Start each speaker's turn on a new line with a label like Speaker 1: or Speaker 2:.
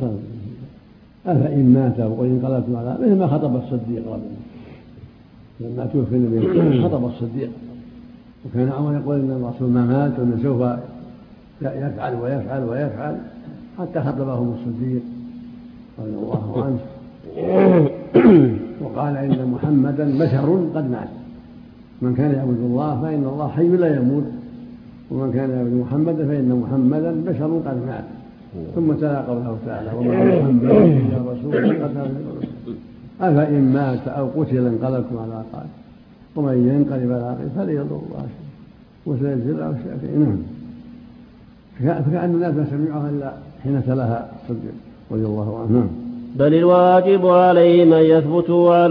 Speaker 1: أفإن مات أو إن انقلبتم على مثل ما خطب الصديق رضي الله لما توفي النبي خطب الصديق، وكان عمر يقول إن الرسول ما مات وأنه سوف يفعل ويفعل ويفعل حتى خطبهم الصديق رضي الله عنه وقال إن محمدا بشر قد مات، من كان يعبد الله فإن الله حي لا يموت، ومن كان يعبد محمدا فإن محمدا بشر قد مات. ثم تلا قوله تعالى وما محمد إلا رسول قد أفإن مات أو قتل انقلبتم على عقابكم ومن ينقلب على عقبه فلن يضر الله شيئا وسيجزي الله الشاكرين. فكأن الناس ما سمعوها إلا حين تلاها الصديق رضي الله عنه.
Speaker 2: بل الواجب عليهم أن يثبتوا على